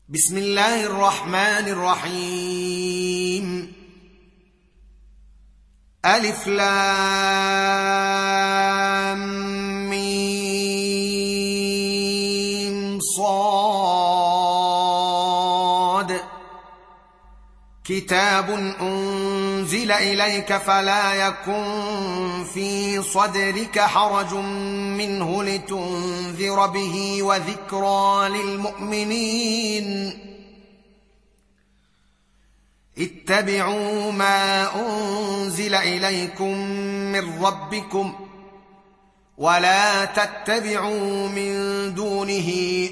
بسم الله الرحمن الرحيم. ألف لام ميم صاد. كتاب أنزل إليك فلا يكن في صدرك حرج منه لتنذر به وذكرى للمؤمنين. اتبعوا ما أنزل إليكم من ربكم ولا تتبعوا من دونه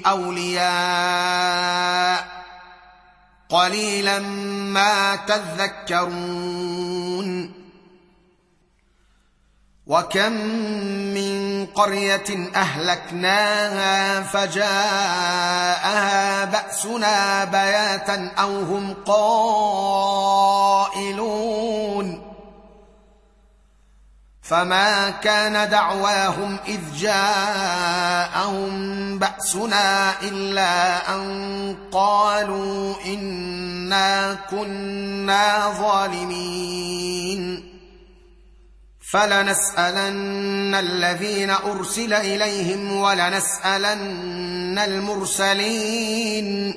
أولياء قليلا ما تذكرون. وكم من قرية أهلكناها فجاءها بأسنا بياتا أو هم قائلون. فما كان دعواهم إذ جاءهم بأسنا إلا أن قالوا إنا كنا ظالمين. فلنسألن الذين أرسل إليهم ولنسألن المرسلين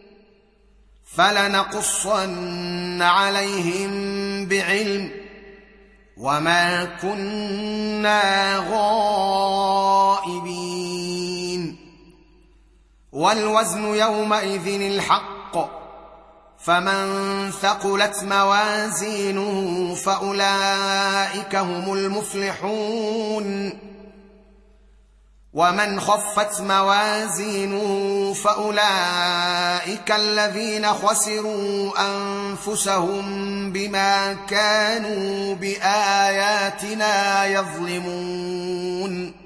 فلنقصن عليهم بعلم وما كنا غائبين. والوزن يومئذ الحق فمن ثقلت موازينه فأولئك هم المفلحون. ومن خفت موازينه فأولئك الذين خسروا أنفسهم بما كانوا بآياتنا يظلمون.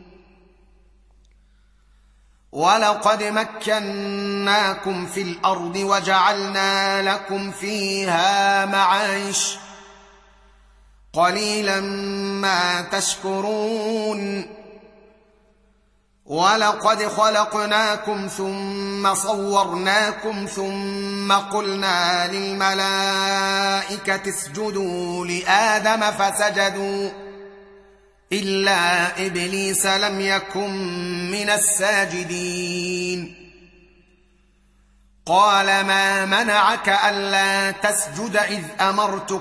ولقد مكناكم في الأرض وجعلنا لكم فيها معايش قليلا ما تشكرون. ولقد خلقناكم ثم صورناكم ثم قلنا للملائكة اسجدوا لآدم فسجدوا إلا إبليس لم يكن من الساجدين. قال ما منعك ألا تسجد إذ أمرتك؟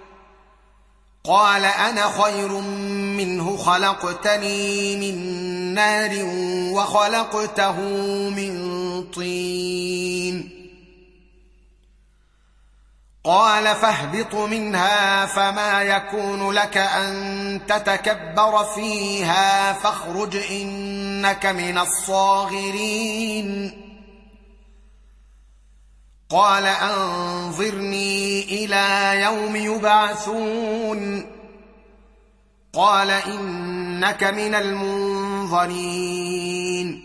قال أنا خير منه خلقتني من نار وخلقته من طين. قال فاهبط منها فما يكون لك أن تتكبر فيها فاخرج إنك من الصاغرين. قال أنظرني إلى يوم يبعثون. قال إنك من المنظرين.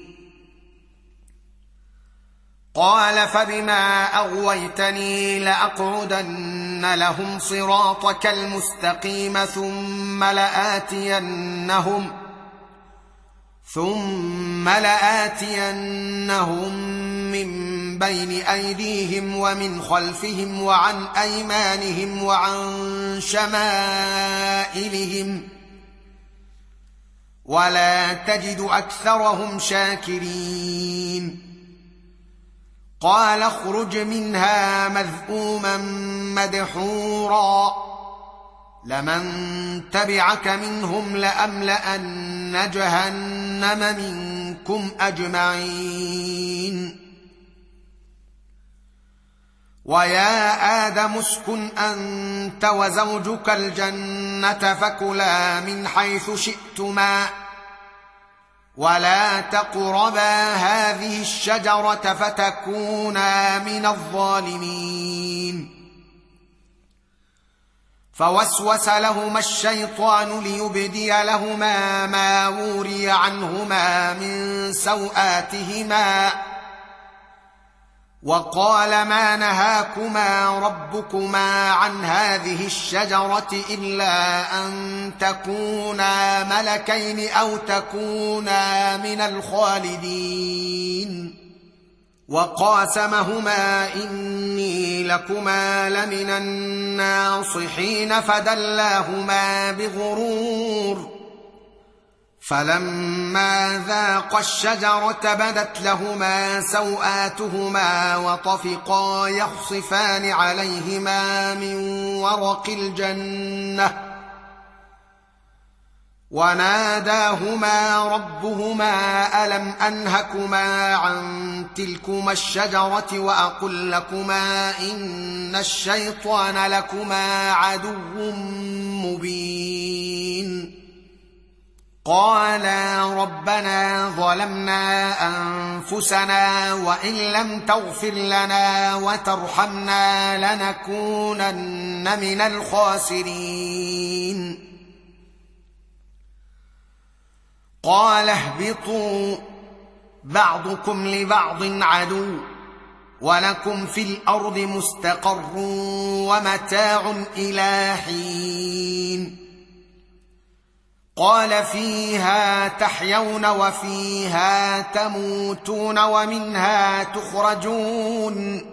قال فبما أغويتني لأقعدن لهم صراطك المستقيم ثم لآتينهم من بين أيديهم ومن خلفهم وعن أيمانهم وعن شمائلهم ولا تجد أكثرهم شاكرين. قال اخرج منها مذءوما مدحورا لمن تبعك منهم لأملأن جهنم منكم أجمعين. ويا آدم اسكن أنت وزوجك الجنة فكلا من حيث شئتما ولا تقربا هذه الشجرة فتكونا من الظالمين. فوسوس لهما الشيطان ليبدي لهما ما وري عنهما من سوآتهما وقال ما نهاكما ربكما عن هذه الشجرة إلا أن تكونا ملكين أو تكونا من الخالدين وقاسمهما إني لكما لمن الناصحين فدلاهما بغرور فلما ذاقا الشجرة بدت لهما سوآتهما وطفقا يخصفان عليهما من ورق الجنة وناداهما ربهما ألم أنهكما عن تلكما الشجرة وأقل لكما إن الشيطان لكما عدو مبين قالا ربنا ظلمنا أنفسنا وإن لم تغفر لنا وترحمنا لنكونن من الخاسرين قال اهبطوا بعضكم لبعض عدو ولكم في الأرض مستقر ومتاع إلى حين قال فيها تحيون وفيها تموتون ومنها تخرجون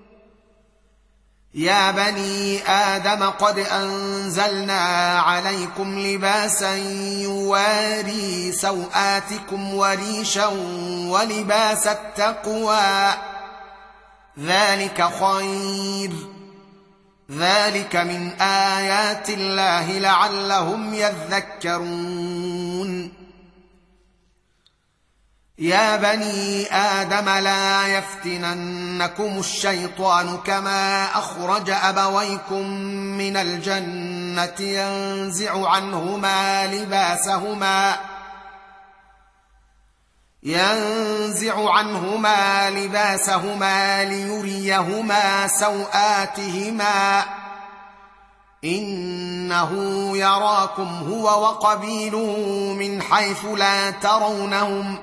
يا بني آدم قد أنزلنا عليكم لباسا يواري سوآتكم وريشا ولباس التقوى ذلك خير ذلك من آيات الله لعلهم يذكرون يا بني آدم لا يفتننكم الشيطان كما أخرج أبويكم من الجنة ينزع عنهما لباسهما ليريهما سوآتهما إنه يراكم هو وقبيله من حيث لا ترونهم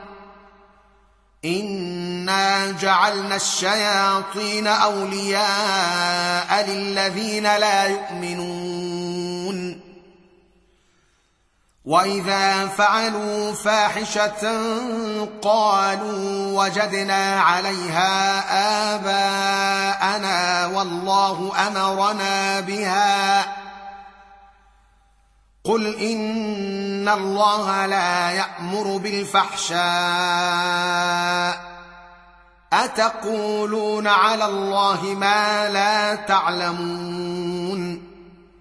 إنا جعلنا الشياطين أولياء للذين لا يؤمنون وإذا فعلوا فاحشة قالوا وجدنا عليها آباءنا والله أمرنا بها قل إن الله لا يأمر بالفحشاء أتقولون على الله ما لا تعلمون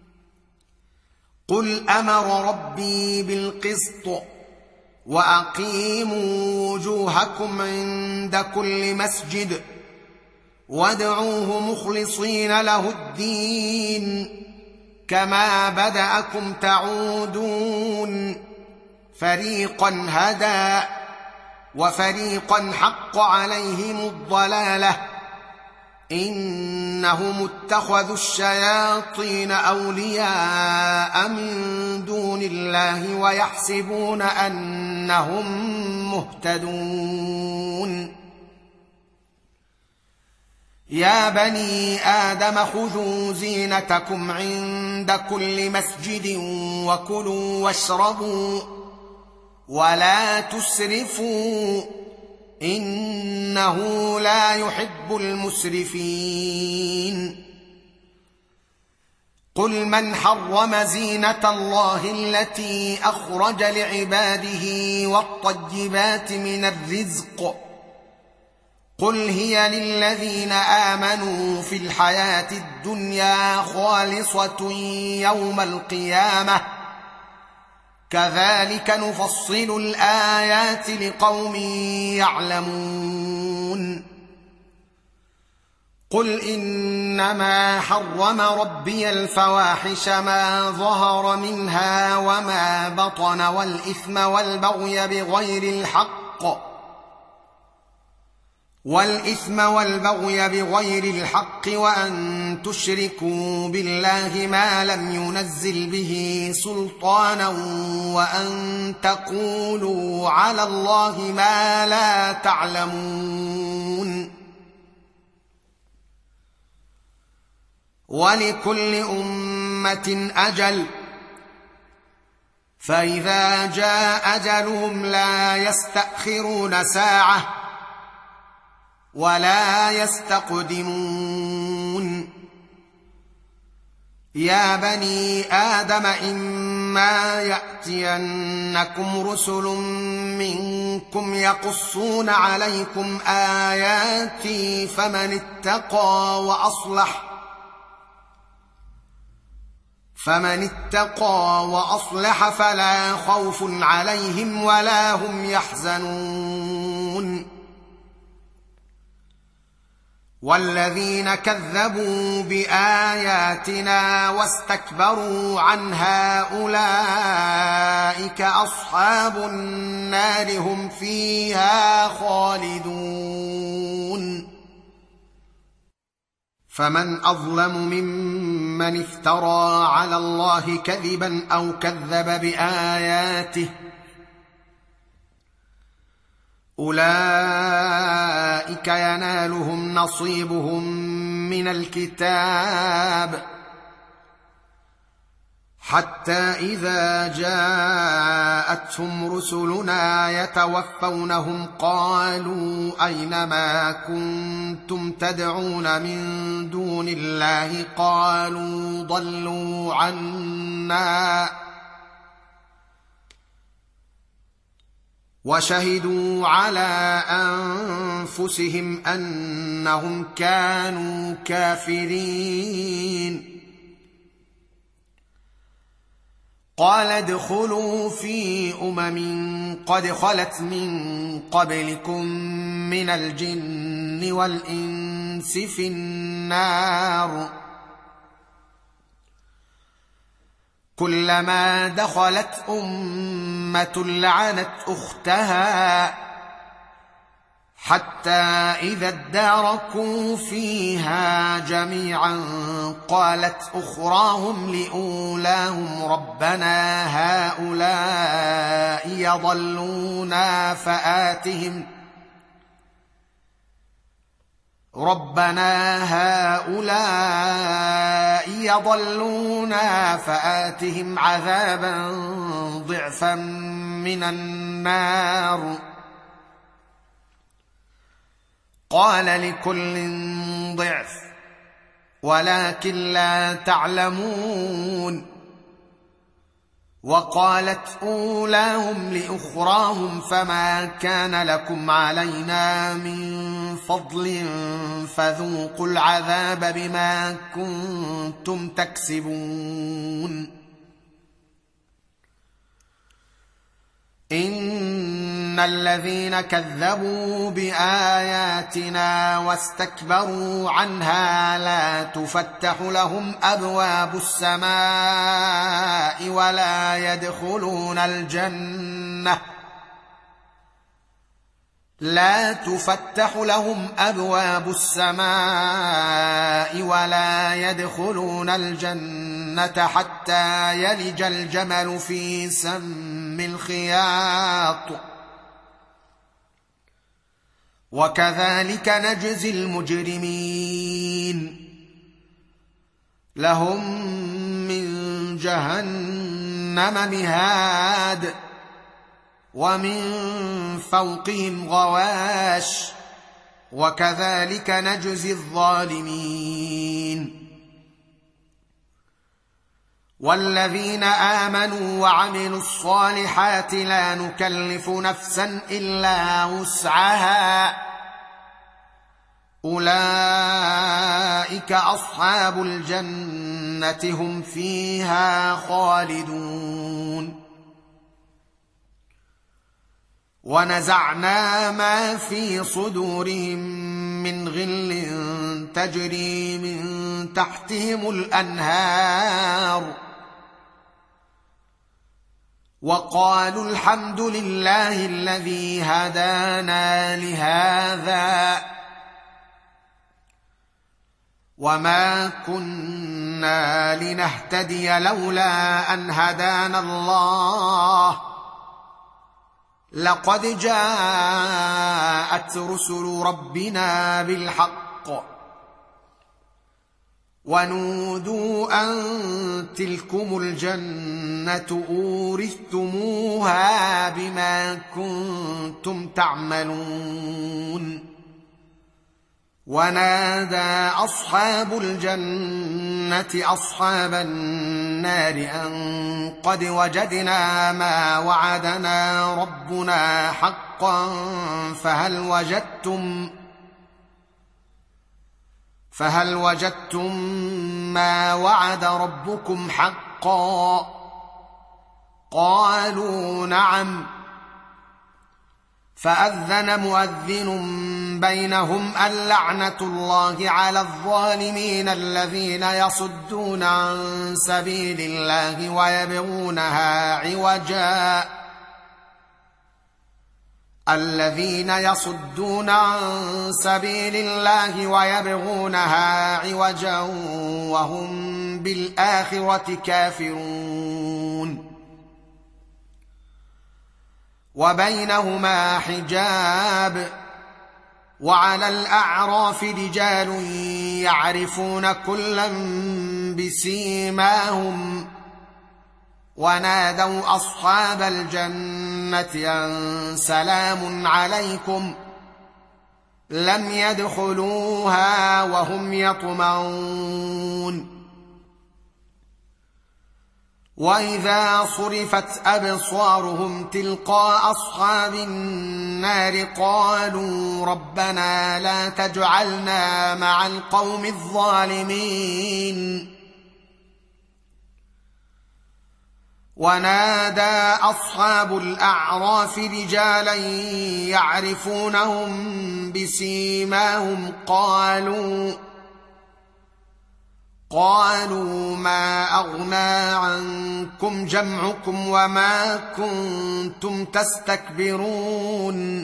قل أمر ربي بالقسط وأقيموا وجوهكم عند كل مسجد وادعوه مخلصين له الدين كما بدأكم تعودون فريقا هدى وفريقا حق عليهم الضلالة إنهم اتخذوا الشياطين أولياء من دون الله ويحسبون أنهم مهتدون يا بني آدم خذوا زينتكم عند كل مسجد وكلوا واشربوا ولا تسرفوا إنه لا يحب المسرفين قل من حرم زينة الله التي أخرج لعباده والطيبات من الرزق قل هي للذين آمنوا في الحياة الدنيا خالصة يوم القيامة كذلك نفصل الآيات لقوم يعلمون قل إنما حرم ربي الفواحش ما ظهر منها وما بطن والإثم والبغي بغير الحق وأن تشركوا بالله ما لم ينزل به سلطانا وأن تقولوا على الله ما لا تعلمون ولكل أمة أجل فإذا جاء أجلهم لا يستأخرون ساعة ولا يستقدمون. يا بني آدم إما يأتينكم رسل منكم يقصون عليكم آياتي فمن اتقى وأصلح فلا خوف عليهم ولا هم يحزنون. والذين كذبوا بآياتنا واستكبروا عنها أولئك أصحاب النار هم فيها خالدون. فمن أظلم ممن افترى على الله كذبا أو كذب بآياته أولئك ينالهم نصيبهم من الكتاب حتى إذا جاءتهم رسلنا يتوفونهم قالوا أين ما كنتم تدعون من دون الله قالوا ضلوا عنا وشهدوا على أنفسهم أنهم كانوا كافرين. قال ادخلوا في قد خلت من قبلكم من الجن والإنس في النار كلما دخلت أمة لعنت أختها حتى إذا اداركوا فيها جميعا قالت أخراهم لأولاهم ربنا هؤلاء يضلونا فآتهم عذابا ضعفا من النار. قال لكل ضعف ولكن لا تعلمون. وقالت أولاهم لأخراهم فما كان لكم علينا من فضل فذوقوا العذاب بما كنتم تكسبون. إن الذين كذبوا بآياتنا واستكبروا عنها لا تفتح لهم أبواب السماء ولا يدخلون الجنة حتى يلج الجمل في سم الخياط وكذلك نجزي المجرمين. لهم من جهنم مهاد ومن فوقهم غواش وكذلك نجزي الظالمين. والذين آمنوا وعملوا الصالحات لا نكلف نفسا إلا وسعها أولئك أصحاب الجنة هم فيها خالدون. ونزعنا ما في صدورهم من غل تجري من تحتهم الأنهار وقالوا الحمد لله الذي هدانا لهذا وما كنا لنهتدي لولا أن هدانا الله لقد جاءت رسل ربنا بالحق ونودوا أن تلكم الجنة أورثتموها بما كنتم تعملون ونادى أصحاب الجنة أصحاب النار أن قد وجدنا ما وعدنا ربنا حقا فهل وجدتم ما وعد ربكم حقا؟ قالوا نعم. فأذن مؤذن بينهم اللعنة الله على الظالمين الذين يصدون عن سبيل الله ويبغونها عوجا وهم بالآخرة كافرون. وبينهما حجاب. وعلى الأعراف رجال يعرفون كلا بسيماهم ونادوا أصحاب الجنة أن سلام عليكم لم يدخلوها وهم يطمعون. وإذا صرفت أبصارهم تلقاء أصحاب النار قالوا ربنا لا تجعلنا مع القوم الظالمين. ونادى أصحاب الأعراف رجالا يعرفونهم بسيماهم قالوا ما أغنى عنكم جمعكم وما كنتم تستكبرون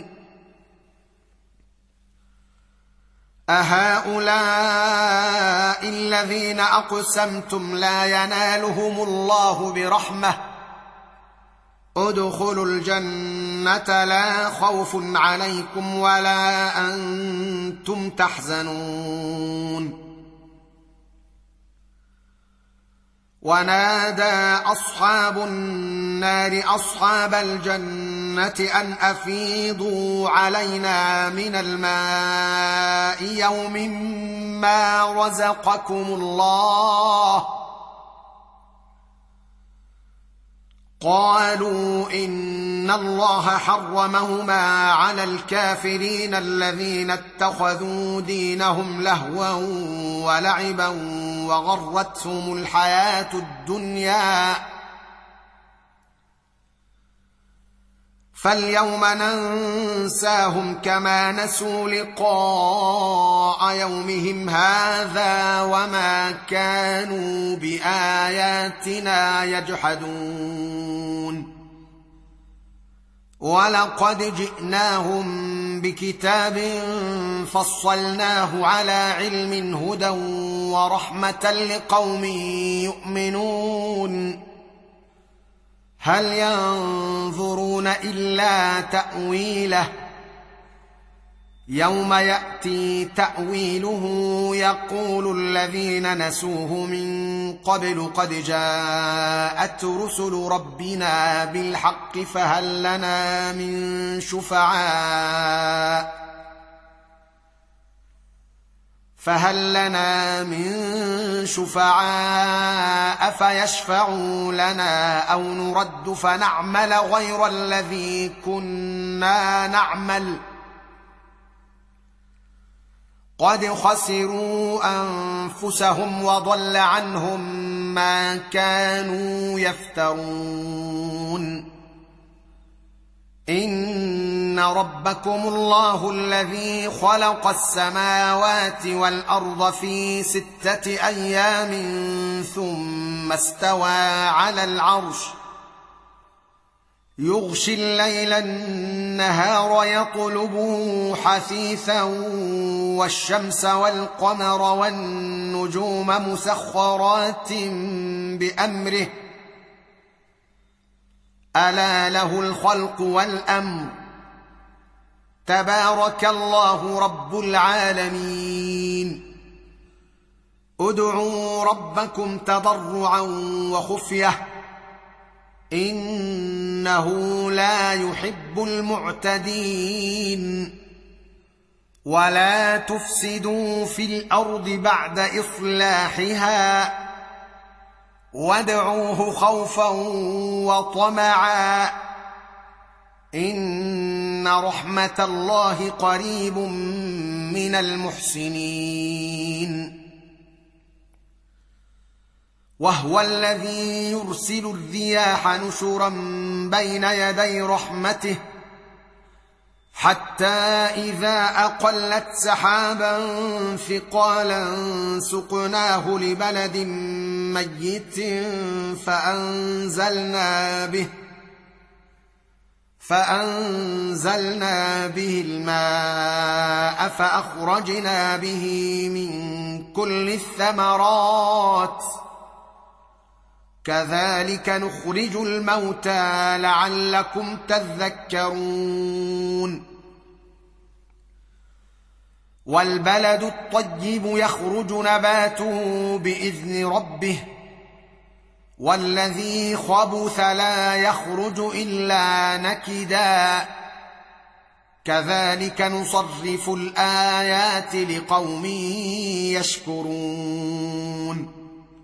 أهؤلاء الذين أقسمتم لا ينالهم الله برحمة ادخلوا الجنة لا خوف عليكم ولا أنتم تحزنون. ونادى أصحاب النار أصحاب الجنة أن أفيضوا علينا من الماء يوم ما رزقكم الله. قالوا إن الله حرمهما على الكافرين الذين اتخذوا دينهم لهوا ولعبا وغرتهم الحياة الدنيا فاليوم ننساهم كما نسوا لقاء يومهم هذا وما كانوا بآياتنا يجحدون. ولقد جئناهم بكتاب فصلناه على علم هدى ورحمة لقوم يؤمنون. هل ينظرون إلا تأويله يوم يأتي تأويله يقول الذين نسوه من قبل قد جاءت رسل ربنا بالحق فهل لنا من شفعاء فيشفعوا لنا أو نرد فنعمل غير الذي كنا نعمل قد خسروا أنفسهم وضل عنهم ما كانوا يفترون. إن ربكم الله الذي خلق السماوات والأرض في 6 أيام ثم استوى على العرش يغشي الليل النهار يطلبه حثيثا والشمس والقمر والنجوم مسخرات بأمره ألا له الخلق والأمر تبارك الله رب العالمين. ادعوا ربكم تضرعا وخفية إنه لا يحب المعتدين. ولا تفسدوا في الارض بعد اصلاحها وادعوه خوفا وطمعا ان رحمه الله قريب من المحسنين. وهو الذي يرسل الرياح نشرا بين يدي رحمته حتى إذا أقلت سحابا ثقالا سقناه لبلد ميت فأنزلنا به الماء فأخرجنا به من كل الثمرات كذلك نخرج الموتى لعلكم تذكرون. والبلد الطيب يخرج نباته بإذن ربه والذي خبث لا يخرج إلا نكدا كذلك نصرف الآيات لقوم يشكرون.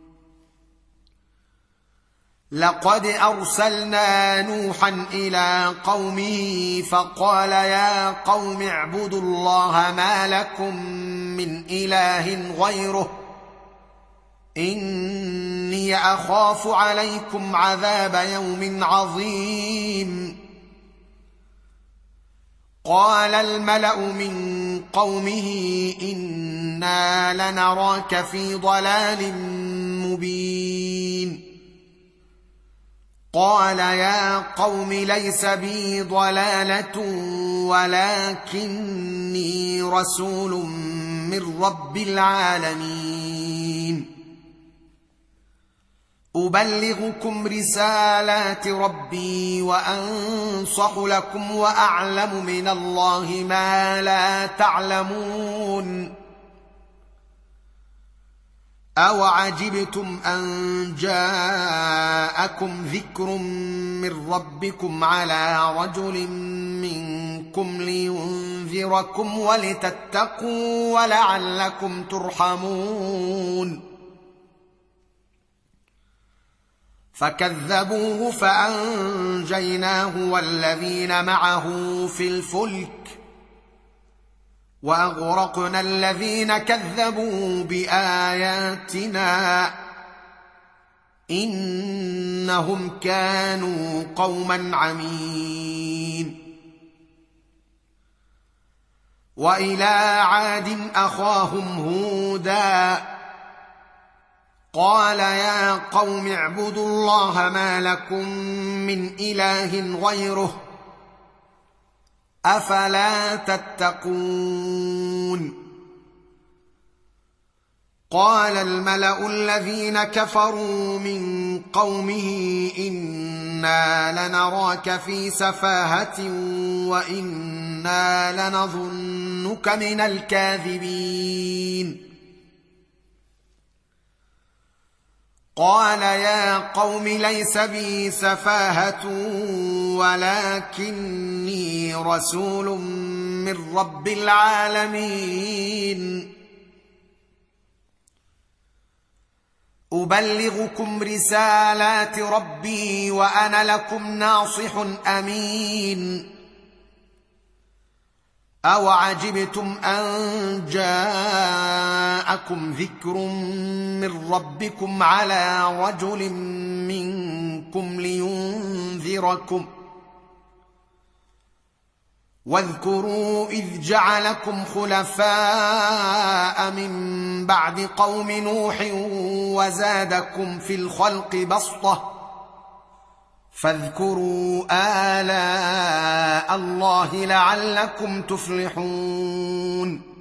لقد أرسلنا نوحا إلى قومه فقال يا قوم اعبدوا الله ما لكم من إله غيره إني أخاف عليكم عذاب يوم عظيم. قال الملأ من قومه إنا لنراك في ضلال مبين. قال يا قوم ليس بي ضلالة ولكني رسول من رب العالمين أبلغكم رسالات ربي وأنصح لكم وأعلم من الله ما لا تعلمون. أوعجبتم أن جاءكم ذكر من ربكم على رجل منكم لينذركم ولتتقوا ولعلكم ترحمون. فكذبوه فأنجيناه والذين معه في الفلك وأغرقنا الذين كذبوا بآياتنا إنهم كانوا قوما عمين. وإلى عاد أخاهم هودا قال يا قوم اعبدوا الله ما لكم من إله غيره أفلا تتقون. قال الملأ الذين كفروا من قومه إنا لنراك في سفاهة وإنا لنظنك من الكاذبين. قال يا قوم ليس بي سفاهة ولكني رسول من رب العالمين أبلغكم رسالات ربي وأنا لكم ناصح أمين. أوعجبتم أن جاءكم ذكر من ربكم على رجل منكم لينذركم واذكروا إذ جعلكم خلفاء من بعد قوم نوح وزادكم في الخلق بسطة فاذكروا آلاء الله لعلكم تفلحون.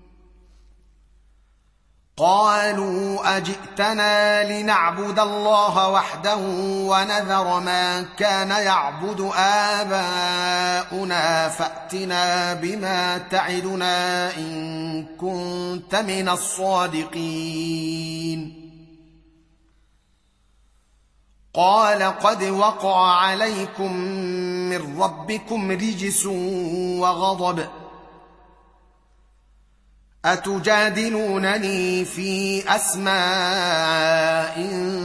قالوا أجئتنا لنعبد الله وحده ونذر ما كان يعبد آباؤنا فأتنا بما تعدنا إن كنت من الصادقين. قال قد وقع عليكم من ربكم رجس وغضب أتجادلونني في أسماء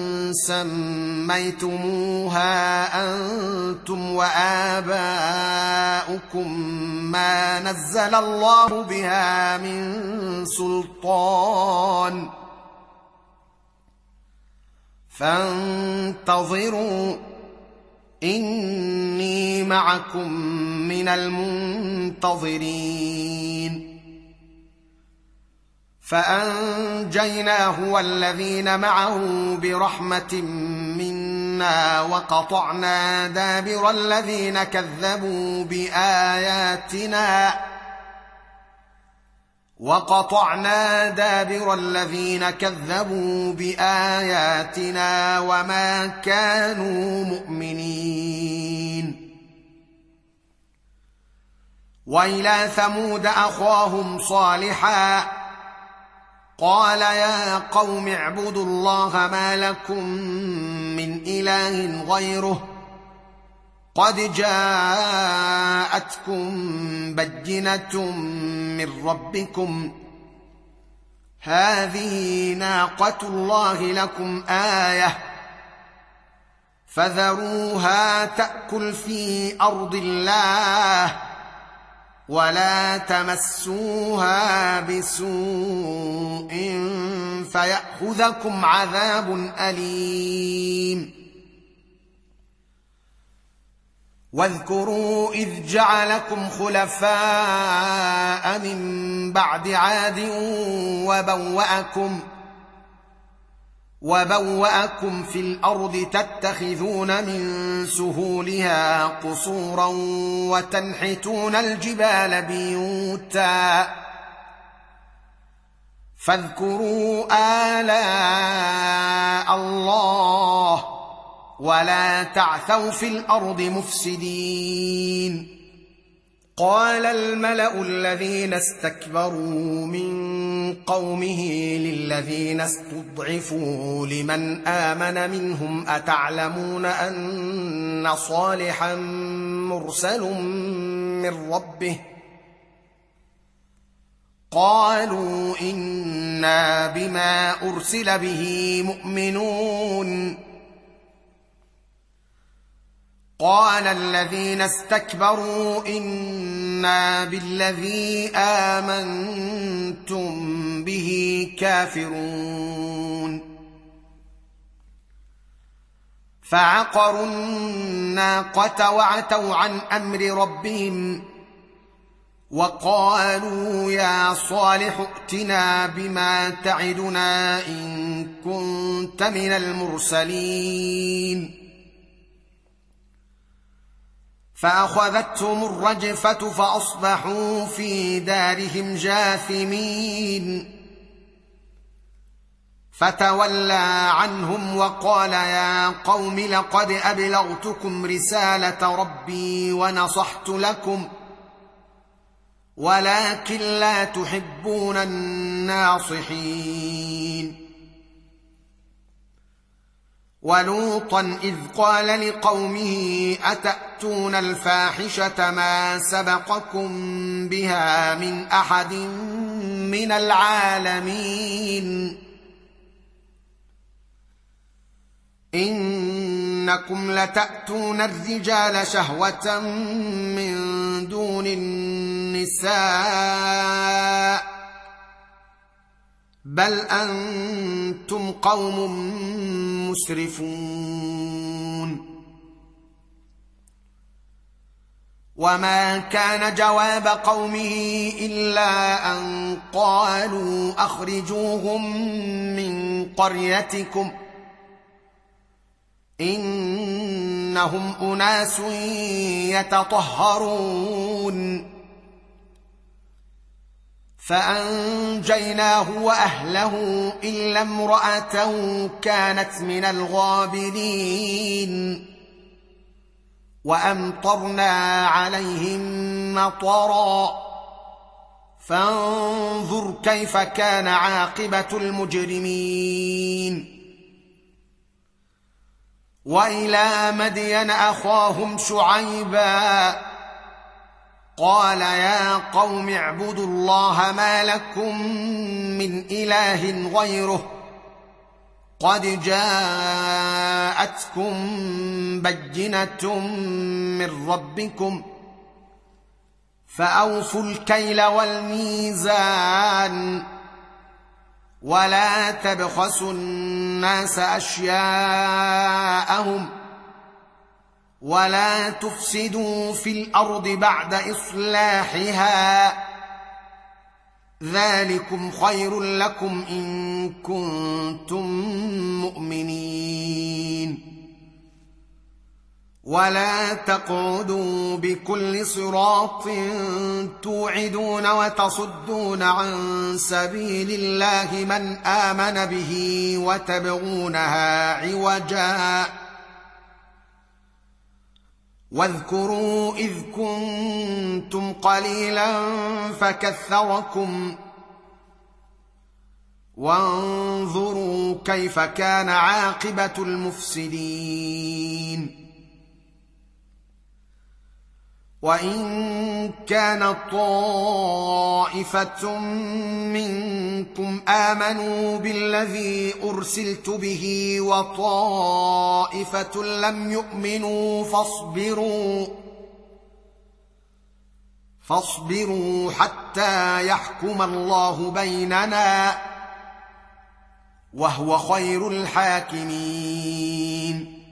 سميتموها أنتم وآباؤكم ما نزل الله بها من سلطان فانتظروا إني معكم من المنتظرين. فأنجيناه والذين معه برحمة منا وقطعنا دابر الذين كذبوا بآياتنا وما كانوا مؤمنين. وإلى ثمود أخاهم صالحا قال يا قوم اعبدوا الله ما لكم من إله غيره قد جاءتكم بينة من ربكم هذه ناقة الله لكم آية فذروها تأكل في أرض الله ولا تمسوها بسوء فيأخذكم عذاب أليم. واذكروا إذ جعلكم خلفاء من بعد عاد وبوأكم في الأرض تتخذون من سهولها قصورا وتنحتون الجبال بيوتا فاذكروا آلاء الله ولا تعثوا في الأرض مفسدين. قال الملأ الذين استكبروا من قومه للذين استضعفوا لمن آمن منهم أتعلمون أن صالحا مرسل من ربه قالوا إنا بما أرسل به مؤمنون. قال الذين استكبروا إنا بالذي آمنتم به كافرون. فعقروا الناقة وعتوا عن أمر ربهم وقالوا يا صالح ائتنا بما تعدنا إن كنت من المرسلين. فأخذتهم الرجفة فأصبحوا في دارهم جاثمين. فتولى عنهم وقال يا قوم لقد أبلغتكم رسالة ربي ونصحت لكم ولكن لا تحبون الناصحين. ولوطا إذ قال لقومه أتأتون الفاحشة ما سبقكم بها من أحد من العالمين إنكم لتأتون الرجال شهوة من دون النساء بل أنتم قوم مسرفون. وما كان جواب قومه إلا أن قالوا أخرجوهم من قريتكم إنهم أناس يتطهرون. فأنجيناه وأهله إلا امرأته كانت من الغابرين وأمطرنا عليهم مطرا فانظر كيف كان عاقبة المجرمين. وإلى مدين أخاهم شعيبا قال يا قوم اعبدوا الله ما لكم من إله غيره قد جاءتكم بينة من ربكم فأوفوا الكيل والميزان ولا تبخسوا الناس أشياءهم ولا تفسدوا في الأرض بعد إصلاحها ذلكم خير لكم إن كنتم مؤمنين ولا تقعدوا بكل صراط توعدون وتصدون عن سبيل الله من آمن به وتبغونها عوجا واذكروا إذ كنتم قليلا فكثركم وانظروا كيف كان عاقبة المفسدين وإن كان طائفة منكم آمنوا بالذي أرسلت به وطائفة لم يؤمنوا فاصبروا حتى يحكم الله بيننا وهو خير الحاكمين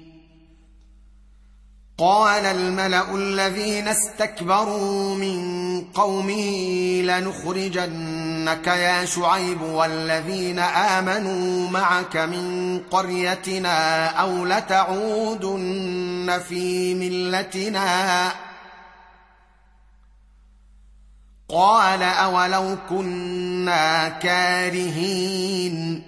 قال الملأ الذين استكبروا من قومه لنخرجنك يا شعيب والذين آمنوا معك من قريتنا أو لتعودن في ملتنا قال أولو كنا كارهين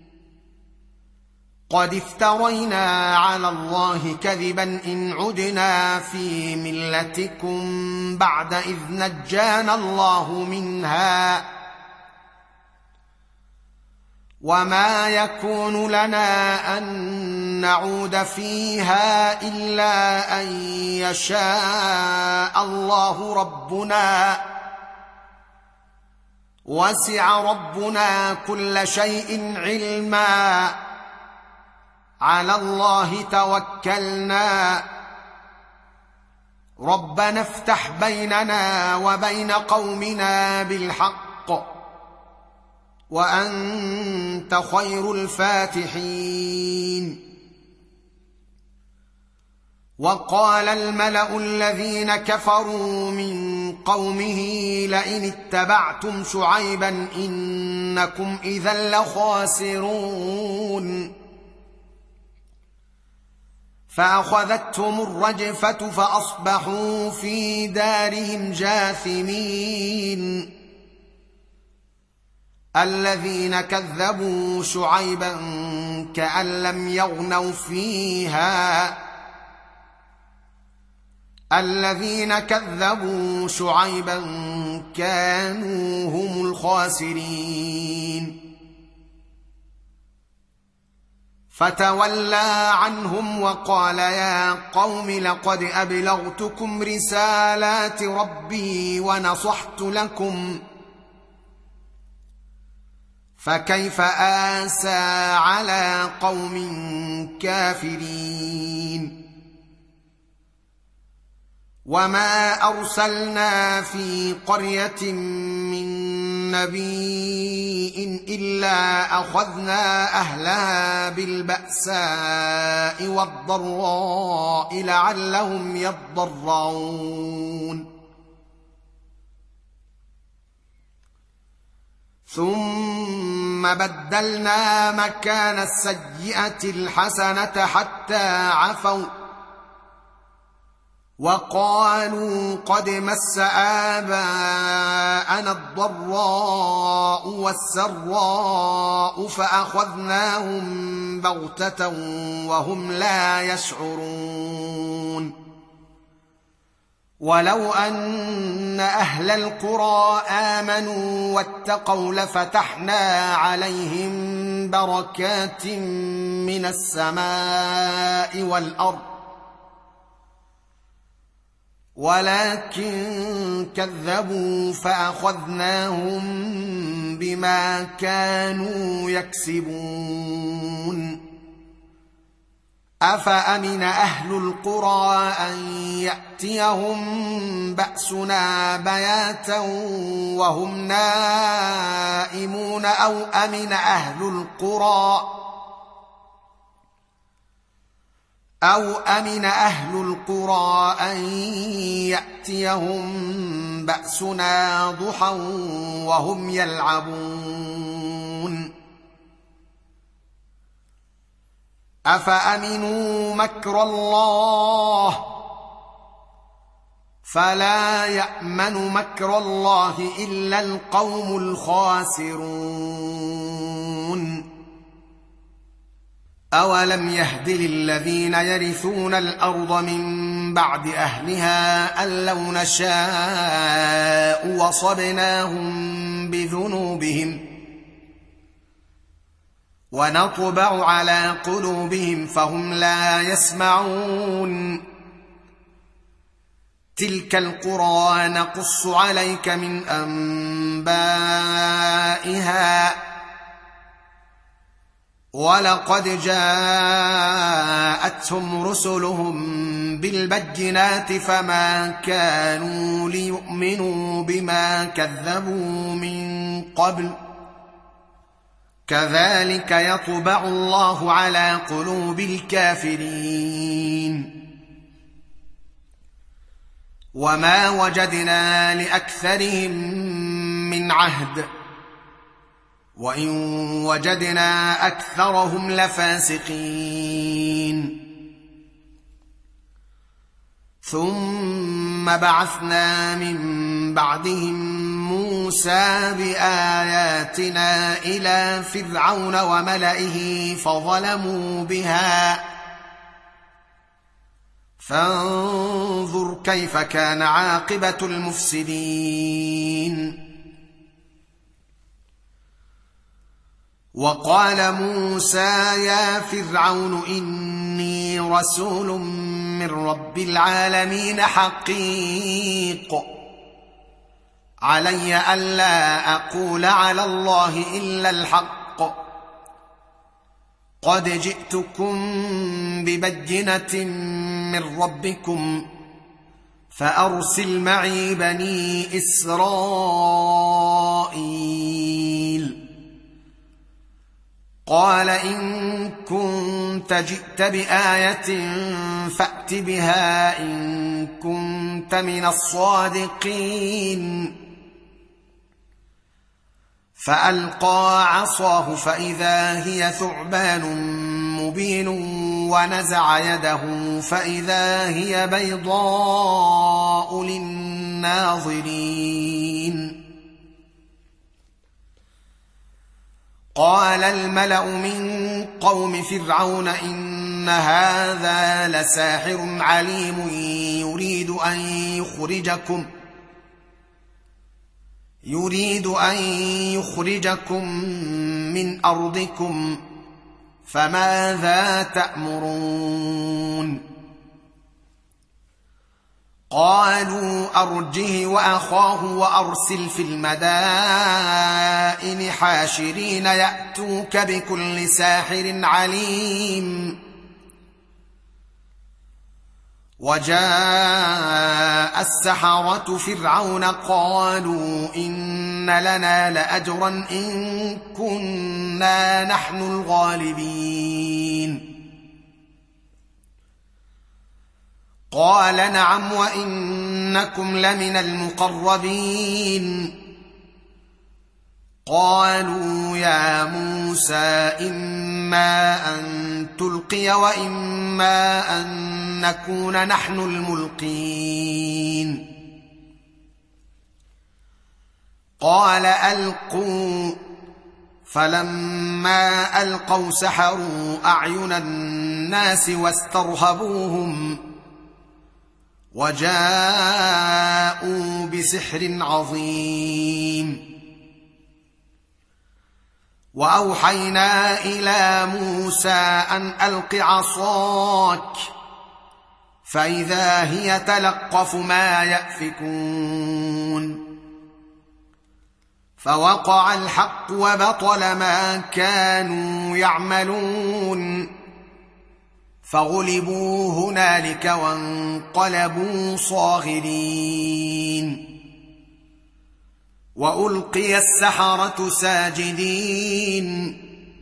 قد افترينا على الله كذبا إن عدنا في ملتكم بعد إذ نجانا الله منها وما يكون لنا أن نعود فيها إلا أن يشاء الله ربنا وسع ربنا كل شيء علما على الله توكلنا ربنا افتح بيننا وبين قومنا بالحق وأنت خير الفاتحين وقال الملأ الذين كفروا من قومه لئن اتبعتم شعيبا إنكم إذا لخاسرون فأخذتهم الرجفة فأصبحوا في دارهم جاثمين الذين كذبوا شعيبا كأن لم يغنوا فيها الذين كذبوا شعيبا كانوا هم الخاسرين فتولى عنهم وقال يا قوم لقد أبلغتكم رسالات ربي ونصحت لكم فكيف آسى على قوم كافرين وما أرسلنا في قرية من نبي إلا أخذنا أهلها بالبأساء والضراء لعلهم يضرعون ثم بدلنا مكان السيئة الحسنة حتى عفوا وقالوا قد مس آباءنا الضراء والسراء فأخذناهم بغتة وهم لا يشعرون ولو أن أهل القرى آمنوا واتقوا لفتحنا عليهم بركات من السماء والأرض ولكن كذبوا فأخذناهم بما كانوا يكسبون أفأمن أهل القرى أن يأتيهم بأسنا بياتا وهم نائمون أو أمن أهل القرى أن يأتيهم بأسنا ضحى وهم يلعبون أفأمنوا مكر الله فلا يأمن مكر الله إلا القوم الخاسرون أولم يهد للذين يرثون الأرض من بعد أهلها أن لو نشاء وصبناهم بذنوبهم ونطبع على قلوبهم فهم لا يسمعون تلك القرى نقص عليك من أنبائها ولقد جاءتهم رسلهم بالبينات فما كانوا ليؤمنوا بما كذبوا من قبل كذلك يطبع الله على قلوب الكافرين وما وجدنا لأكثرهم من عهد وإن وجدنا أكثرهم لفاسقين ثم بعثنا من بعدهم موسى بآياتنا إلى فرعون وملئه فظلموا بها فانظر كيف كان عاقبة المفسدين وقال موسى يا فرعون إني رسول من رب العالمين حقيق علي ألا أقول على الله إلا الحق قد جئتكم ببينة من ربكم فأرسل معي بني إسرائيل قال إن كنت جئت بآية فأت بها إن كنت من الصادقين فألقى عصاه فإذا هي ثعبان مبين ونزع يده فإذا هي بيضاء للناظرين قال الملأ من قوم فرعون إن هذا لساحر عليم يريد أن يخرجكم من أرضكم فماذا تأمرون قالوا أرجه وأخاه وأرسل في المدائن حاشرين يأتوك بكل ساحر عليم وجاء السحرة فرعون قالوا إن لنا لأجرا إن كنا نحن الغالبين قال نعم وإنكم لمن المقربين قالوا يا موسى إما أن تلقي وإما أن نكون نحن الملقين قال ألقوا فلما ألقوا سحروا أعين الناس واسترهبوهم وجاءوا بسحر عظيم وأوحينا إلى موسى أن ألق عصاك فإذا هي تلقف ما يأفكون فوقع الحق وبطل ما كانوا يعملون فغلبوا هنالك وانقلبوا صاغرين وألقي السحرة ساجدين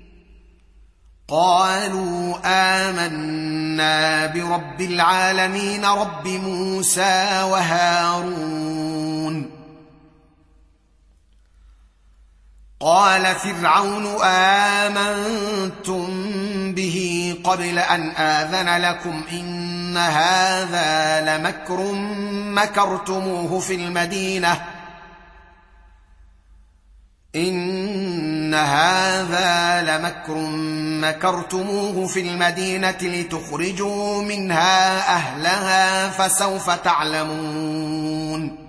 قالوا آمنا برب العالمين رب موسى وهارون قال فرعون آمنتم به قبل أن آذن لكم إن هذا لمكر مكرتموه في المدينة لتخرجوا منها أهلها فسوف تعلمون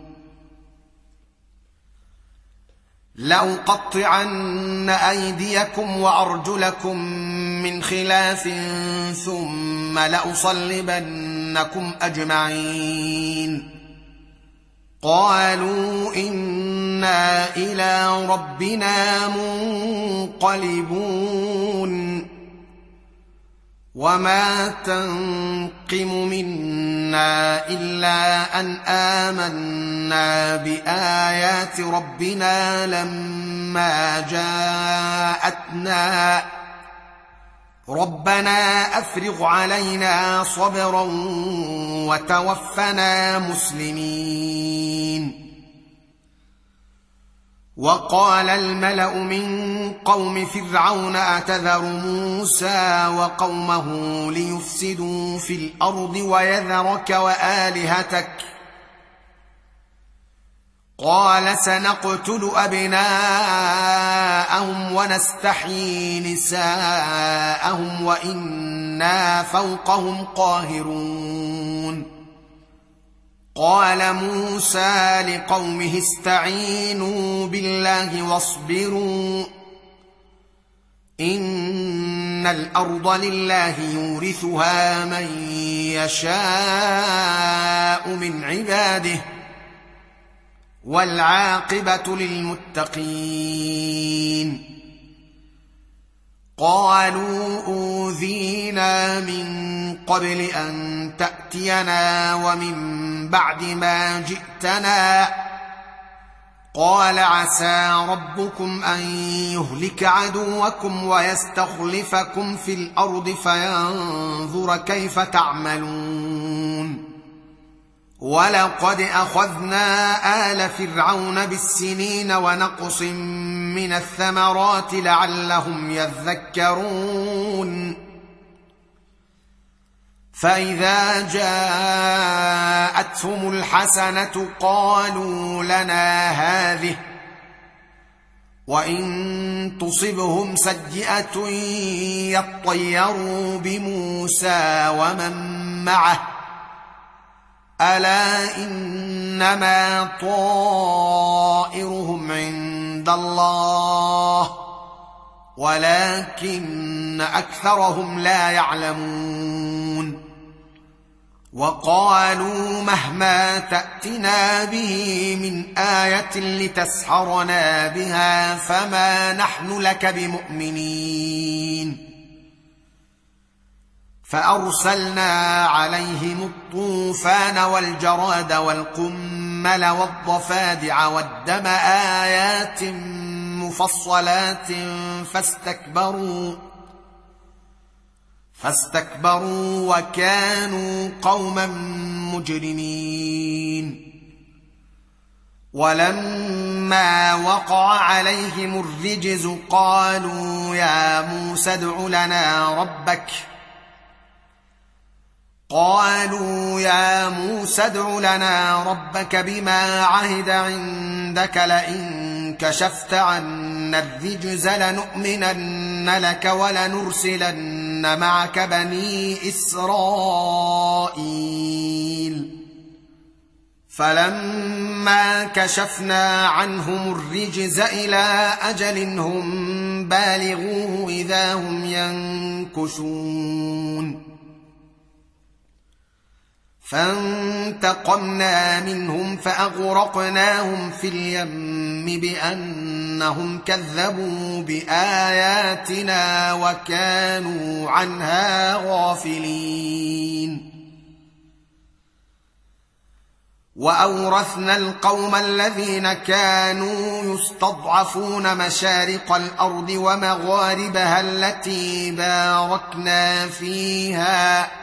لأقطعن أيديكم وأرجلكم من خلاف ثم لأصلبنكم أجمعين قالوا إنا إلى ربنا منقلبون وما تنقم منا إلا أن آمنا بآيات ربنا لما جاءتنا ربنا أفرغ علينا صبرا وتوفنا مسلمين وقال الملأ من قوم فرعون أتذر موسى وقومه ليفسدوا في الأرض ويذرك وآلهتك قال سنقتل أبناءهم ونستحيي نساءهم وإنا فوقهم قاهرون قال موسى لقومه استعينوا بالله واصبروا إن الأرض لله يورثها من يشاء من عباده والعاقبة للمتقين قالوا أوذينا من قبل أن تأتينا ومن بعد ما جئتنا قال عسى ربكم أن يهلك عدوكم ويستخلفكم في الأرض فينظر كيف تعملون ولقد أخذنا آل فرعون بالسنين ونقص من الثمرات لعلهم يذكرون فإذا جاءتهم الحسنة قالوا لنا هذه وإن تصبهم سيئة يطيروا بموسى ومن معه ألا إنما طائرهم عند الله ولكن أكثرهم لا يعلمون وقالوا مهما تأتنا به من آية لتسحرنا بها فما نحن لك بمؤمنين فأرسلنا عليهم الطوفان والجراد والقمل والضفادع والدم آيات مفصلات فاستكبروا وكانوا قوما مجرمين ولما وقع عليهم الرجز قالوا يا موسى ادع لنا ربك بما عهد عندك لئن كشفت عنا الرجز لنؤمنن لك ولنرسلن معك بني إسرائيل فلما كشفنا عنهم الرجز إلى أجل هم بالغوه إذا هم ينكثون فانتقمنا منهم فأغرقناهم في اليم بأنهم كذبوا بآياتنا وكانوا عنها غافلين. وأورثنا القوم الذين كانوا يستضعفون مشارق الأرض ومغاربها التي باركنا فيها،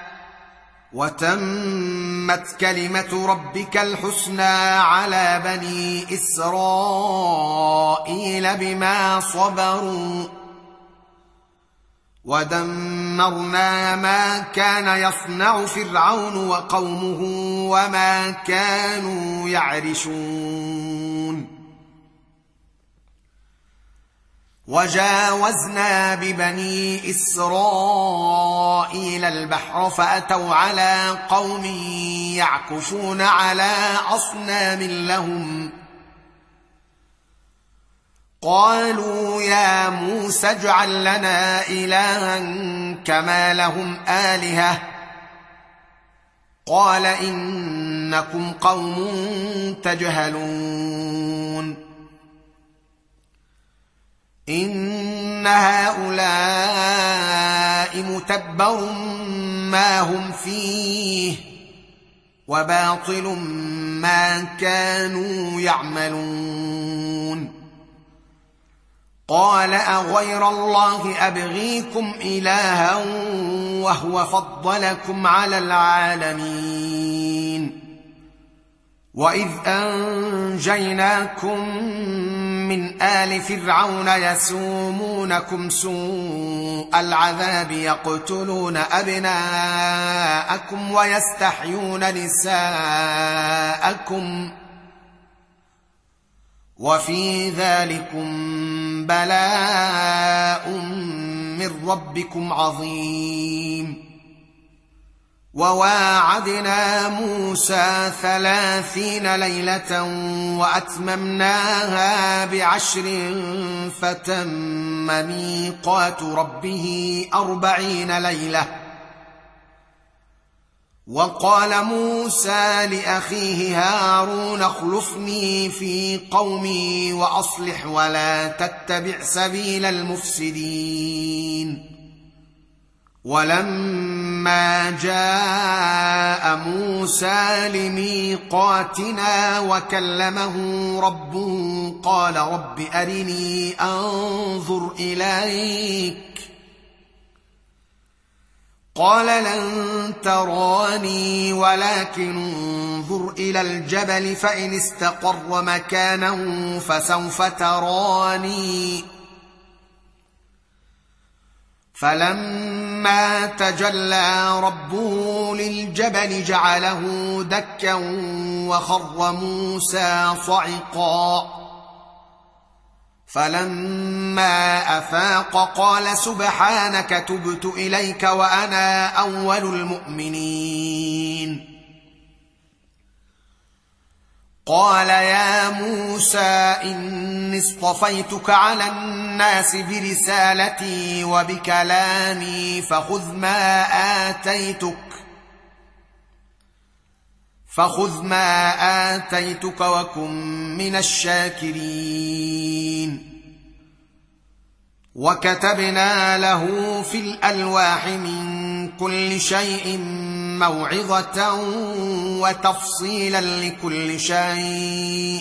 وتمت كلمة ربك الحسنى على بني إسرائيل بما صبروا، ودمرنا ما كان يصنع فرعون وقومه وما كانوا يعرشون. وجاوزنا ببني إسرائيل البحر فأتوا على قوم يعكفون على أصنام لهم، قالوا يا موسى اجعل لنا إلها كما لهم آلهة، قال إنكم قوم تجهلون. إن هؤلاء متبر ما هم فيه وباطل ما كانوا يعملون. قال أغير الله أبغيكم إلها وهو فضلكم على العالمين. وإذ أنجيناكم من آل فرعون يسومونكم سوء العذاب يقتلون أبناءكم ويستحيون نساءكم، وفي ذلكم بلاء من ربكم عظيم. وواعدنا موسى 30 ليلة وأتممناها ب10 فتم ميقات ربه 40 ليلة. وقال موسى لأخيه هارون اخلفني في قومي وأصلح ولا تتبع سبيل المفسدين. ولما جاء موسى لميقاتنا وكلمه ربه قال رب أرني أنظر إليك، قال لن تراني ولكن انظر إلى الجبل فإن استقر مكانه فسوف تراني. فلما تجلى ربه للجبل جعله دكا وخر موسى صعقا. فلما أفاق قال سبحانك تبت إليك وأنا أول المؤمنين. قال يا موسى إني اصطفيتك على الناس برسالتي وبكلامي فخذ ما آتيتك وكن من الشاكرين. وكتبنا له في الألواح من كل شيء موعظة وتفصيلا لكل شيء،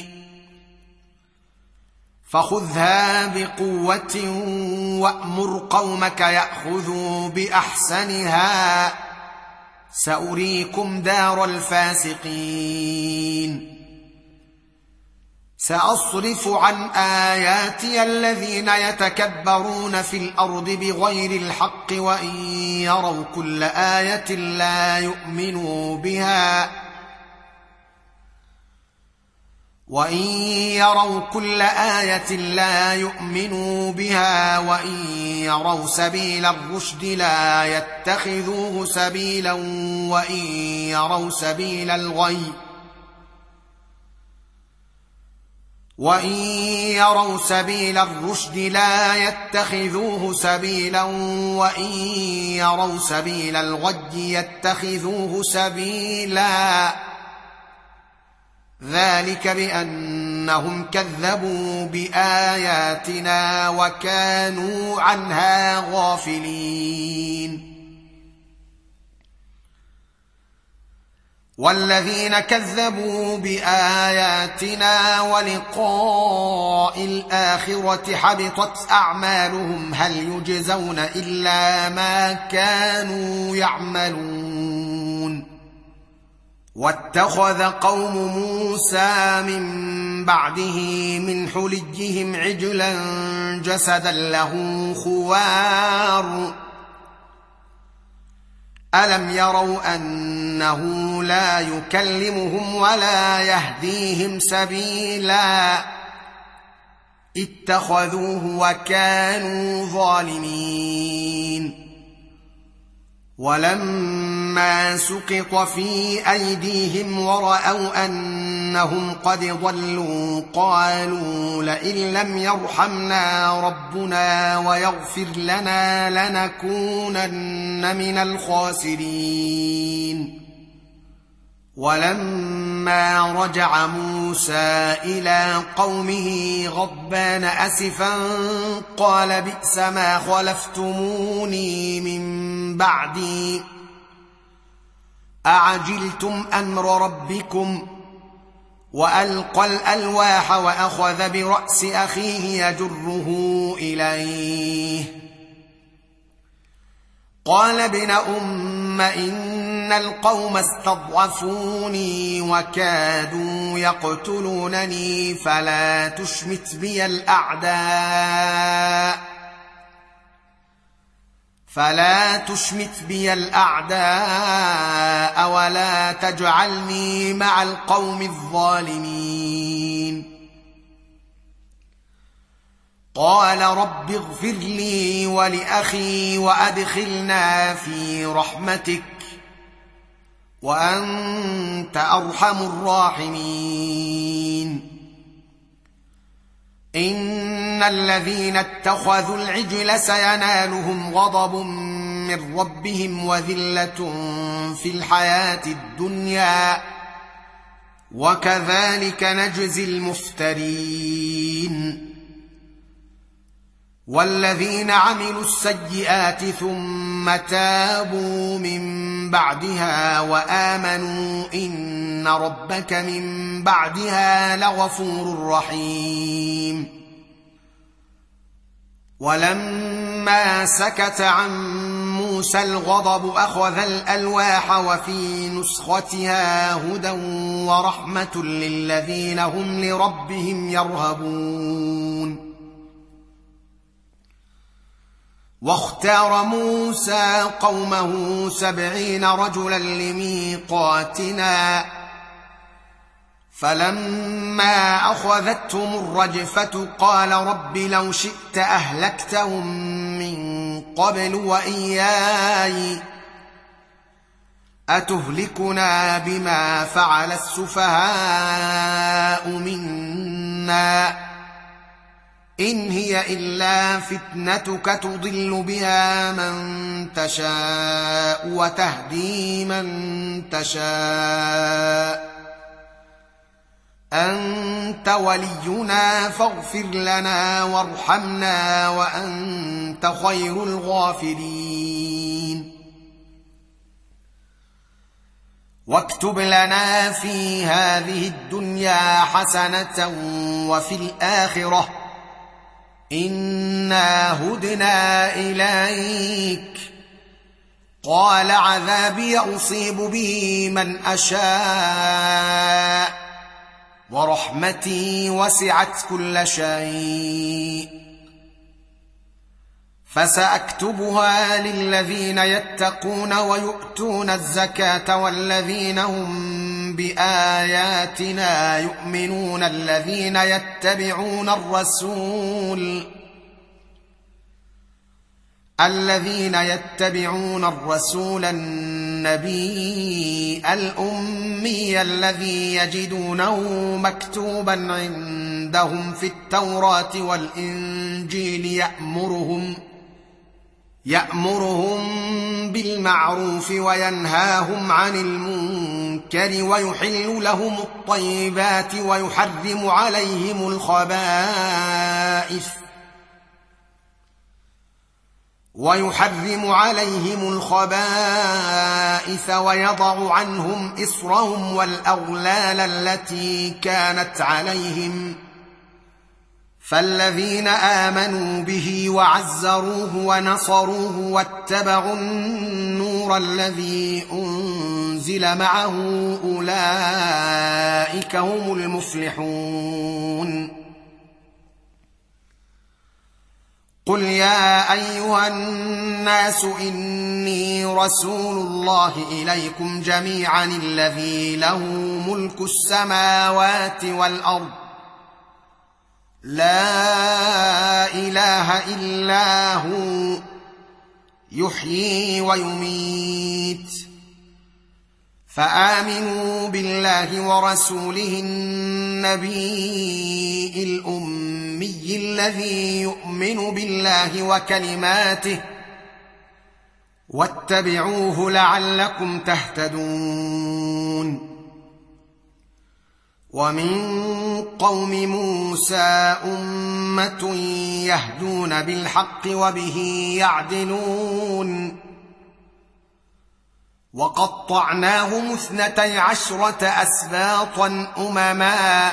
فخذها بقوة وأمر قومك يأخذوا بأحسنها سأريكم دار الفاسقين. سأصرف عن آياتي الذين يتكبرون في الأرض بغير الحق وإن يروا كل آية لا يؤمنوا بها وإن يروا سبيل الرشد لا يتخذوه سبيلا وإن يروا سبيل الغي وإن يروا سبيل الرشد لا يتخذوه سبيلا وإن يروا سبيل الغي يتخذوه سبيلا ذلك بأنهم كذبوا بآياتنا وكانوا عنها غافلين والذين كذبوا بآياتنا ولقاء الآخرة حبطت أعمالهم هل يجزون إلا ما كانوا يعملون واتخذ قوم موسى من بعده من حليهم عجلا جسدا له خوار ألم يروا أنه لا يكلمهم ولا يهديهم سبيلا اتخذوه وكانوا ظالمين ولما سقط في أيديهم ورأوا أنهم قد ضلوا قالوا لئن لم يرحمنا ربنا ويغفر لنا لنكونن من الخاسرين ولما رجع موسى إلى قومه غضبان أسفا قال بئس ما خلفتموني من بعدي أعجلتم أمر ربكم وألقى الألواح وأخذ برأس أخيه يجره إليه قال ابن أم إن القوم استضعفوني وكادوا يقتلونني فلا تشمت بي الأعداء ولا تجعلني مع القوم الظالمين قال رب اغفر لي ولأخي وأدخلنا في رحمتك وأنت أرحم الراحمين إن الذين اتخذوا العجل سينالهم غضب من ربهم وذلة في الحياة الدنيا وكذلك نجزي المفترين والذين عملوا السيئات ثم تابوا من بعدها وآمنوا إن ربك من بعدها لغفور رحيم ولما سكت عن موسى الغضب أخذ الألواح وفي نسختها هدى ورحمة للذين هم لربهم يرهبون واختار موسى قومه 70 رجلا لميقاتنا فلما أخذتهم الرجفة قال رب لو شئت أهلكتهم من قبل وإياي أتهلكنا بما فعل السفهاء منا إن هي إلا فتنتك تضل بها من تشاء وتهدي من تشاء أنت ولينا فاغفر لنا وارحمنا وأنت خير الغافرين واكتب لنا في هذه الدنيا حسنة وفي الآخرة إنا هدنا إليك قال عذابي أصيب به من أشاء ورحمتي وسعت كل شيء فسأكتبها للذين يتقون ويؤتون الزكاة والذين هم بآياتنا يؤمنون الذين يتبعون الرسول النبي الأمي الذي يجدونه مكتوبا عندهم في التوراة والإنجيل يأمرهم بالمعروف وينهاهم عن المنكر ويحل عليهم الخبائث ويضع عنهم إصرهم والأغلال التي كانت عليهم فالذين آمنوا به وعزروه ونصروه واتبعوا النور الذي أنزل معه أولئك هم المفلحون. قل يا أيها الناس إني رسول الله إليكم جميعا الذي له ملك السماوات والأرض لا إله إلا هو يحيي ويميت فآمنوا بالله ورسوله النبي الأمي الذي يؤمن بالله وكلماته واتبعوه لعلكم تهتدون. ومن قوم موسى أمة يهدون بالحق وبه يعدلون وقطعناهم 12 أسباطا أمما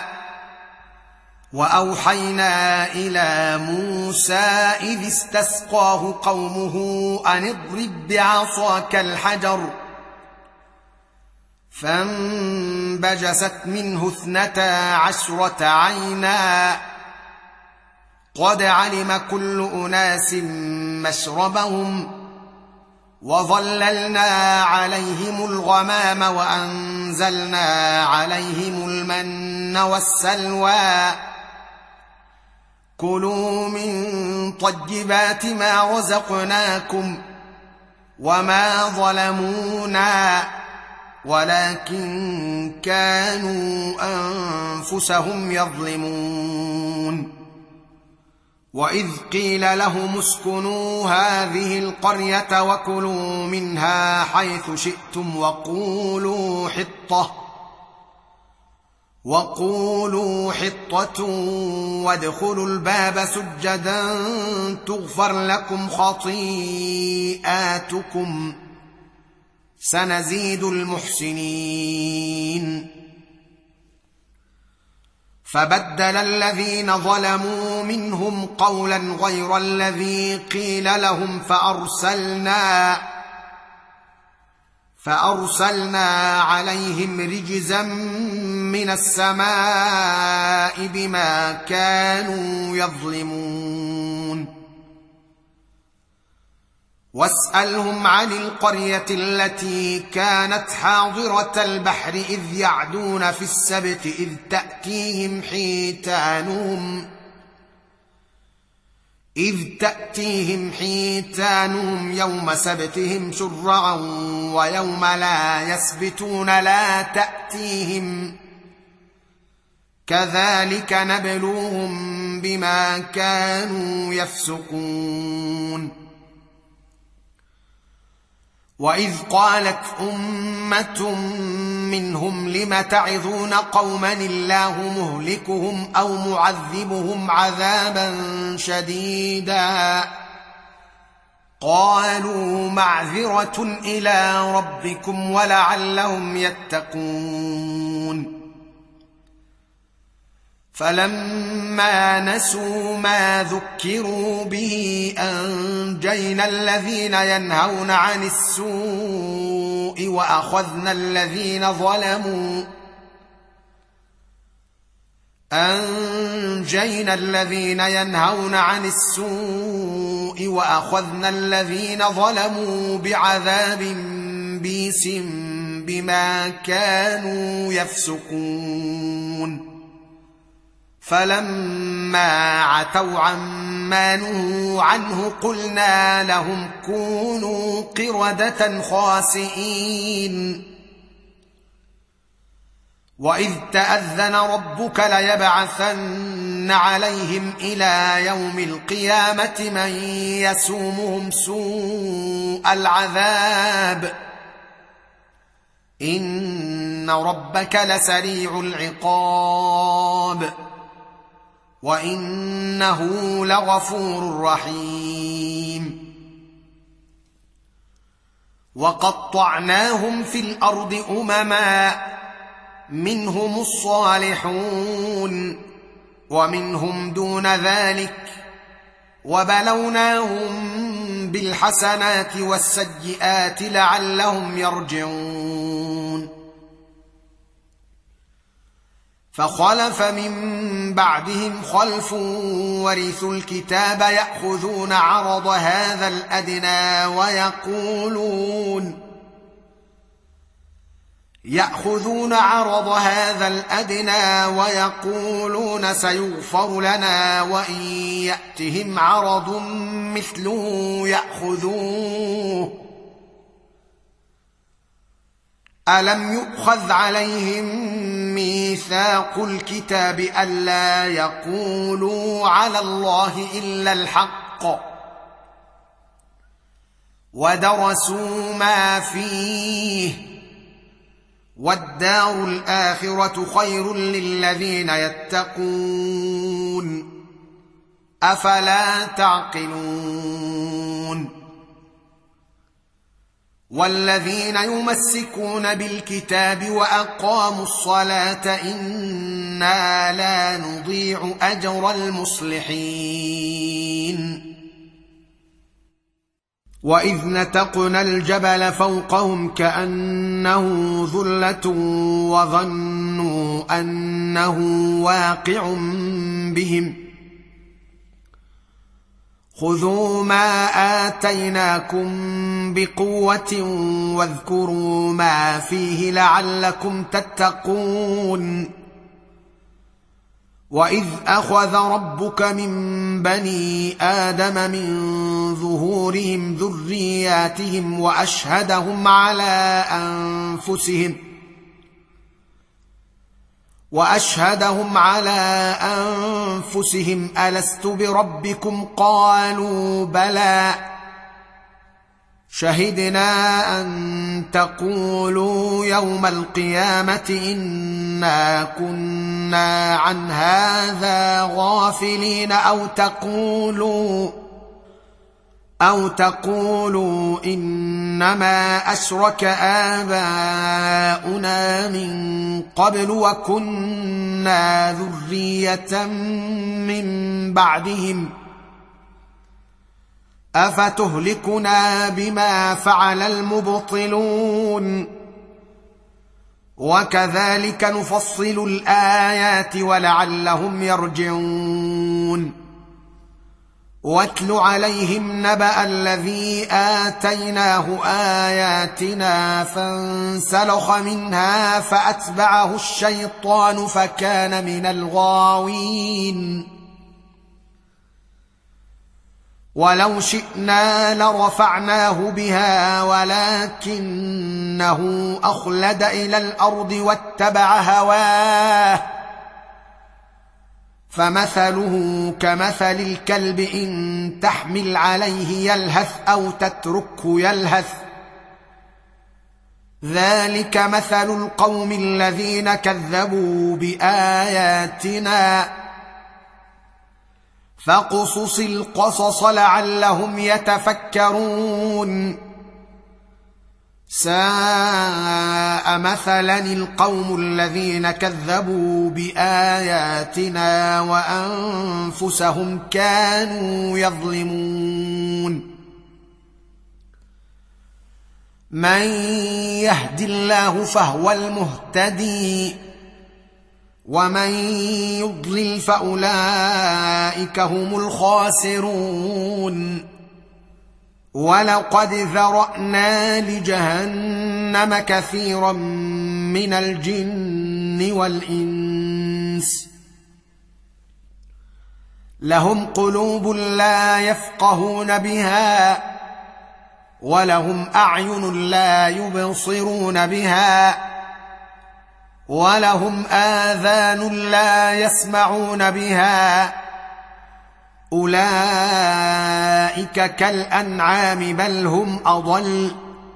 وأوحينا إلى موسى إذ استسقاه قومه أن اضرب بعصاك الحجر فانبجست منه 12 عينا قد علم كل أناس مشربهم وظللنا عليهم الغمام وأنزلنا عليهم المن والسلوى كلوا من طيبات ما رزقناكم وما ظلمونا ولكن كانوا أنفسهم يظلمون. وإذ قيل لهم اسكنوا هذه القرية وكلوا منها حيث شئتم وقولوا حطة وادخلوا الباب سجدا تغفر لكم خطيئاتكم سنزيد المحسنين. فبدل الذين ظلموا منهم قولا غير الذي قيل لهم فأرسلنا عليهم رجزا من السماء بما كانوا يظلمون. واسألهم عن القرية التي كانت حاضرة البحر إذ يعدون في السبت إذ تأتيهم حيتانهم يوم سبتهم شرعا ويوم لا يسبتون لا تأتيهم كذلك نبلوهم بما كانوا يفسقون. وإذ قالت أمة منهم لم تعظون قوما الله مهلكهم أو معذبهم عذابا شديدا قالوا معذرة إلى ربكم ولعلهم يتقون. فلما نسوا ما ذكروا به أنجينا الذين ينهون عن السوء وأخذنا الذين ظلموا بعذاب بئيس بما كانوا يفسقون. فلما عتوا عما نهوا عنه قلنا لهم كونوا قردة خاسئين. وإذ تأذن ربك ليبعثن عليهم إلى يوم القيامة من يسومهم سوء العذاب إن ربك لسريع العقاب وإنه لغفور رحيم وقطعناهم في الأرض أمما منهم الصالحون ومنهم دون ذلك وبلوناهم بالحسنات والسيئات لعلهم يرجعون فخلف من بعدهم خلف ورثوا الكتاب يأخذون عرض هذا الأدنى ويقولون سيغفر لنا وإن يأتهم عرض مثله يأخذوه ألم يؤخذ عليهم ميثاق الكتاب ألا يقولوا على الله إلا الحق ودرسوا ما فيه والدار الآخرة خير للذين يتقون أفلا تعقلون والذين يمسكون بالكتاب وأقاموا الصلاة إنا لا نضيع أجر المصلحين وإذ نتقنا الجبل فوقهم كأنه ظلة وظنوا أنه واقع بهم خذوا ما آتيناكم بقوة واذكروا ما فيه لعلكم تتقون وإذ أخذ ربك من بني آدم من ظهورهم ذرياتهم وأشهدهم على أنفسهم ألست بربكم قالوا بلى شهدنا أن تقولوا يوم القيامة إنا كنا عن هذا غافلين أو تقولوا إنما أشرك آباؤنا من قبل وكنا ذرية من بعدهم أفتهلكنا بما فعل المبطلون وكذلك نفصل الآيات ولعلهم يرجعون واتل عليهم نبأ الذي آتيناه آياتنا فانسلخ منها فأتبعه الشيطان فكان من الغاوين ولو شئنا لرفعناه بها ولكنه أخلد إلى الأرض واتبع هواه فمثله كمثل الكلب إن تحمل عليه يلهث أو تتركه يلهث ذلك مثل القوم الذين كذبوا بآياتنا فاقصص القصص لعلهم يتفكرون ساء مثلا القوم الذين كذبوا بآياتنا وأنفسهم كانوا يظلمون من يهد الله فهو المهتدي ومن يضلل فأولئك هم الخاسرون ولقد ذرأنا لجهنم كثيرا من الجن والإنس لهم قلوب لا يفقهون بها ولهم أعين لا يبصرون بها ولهم آذان لا يسمعون بها أولئك كالأنعام بل هم أضل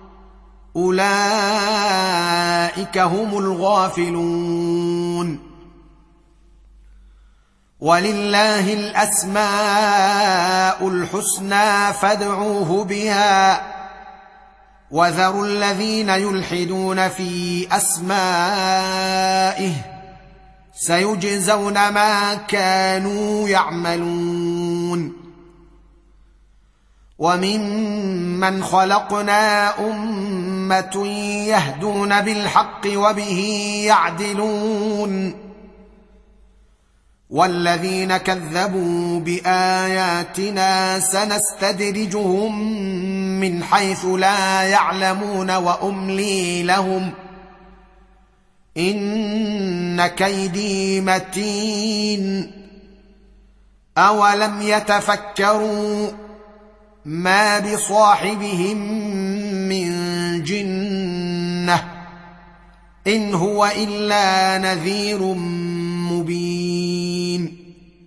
أولئك هم الغافلون ولله الأسماء الحسنى فادعوه بها وذروا الذين يلحدون في أسمائه سيجزون ما كانوا يعملون وممن خلقنا أمة يهدون بالحق وبه يعدلون والذين كذبوا بآياتنا سنستدرجهم من حيث لا يعلمون وأملي لهم إن كيدي متين أولم يتفكروا ما بصاحبهم من جنة إن هو إلا نذير مبين